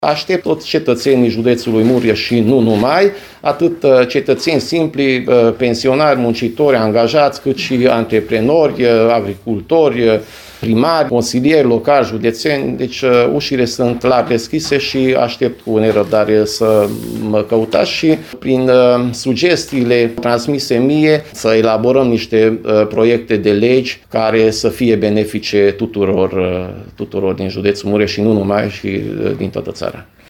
Aștept toți cetățenii județului Mureș și nu numai, atât cetățeni simpli, pensionari, muncitori, angajați, cât și antreprenori, agricultori, primari, consilieri locali, județeni. Deci ușile sunt larg deschise și aștept cu nerăbdare să mă căutați și prin sugestiile transmise mie să elaborăm niște proiecte de legi care să fie benefice tuturor din județul Mureș și nu numai, și din toată țara.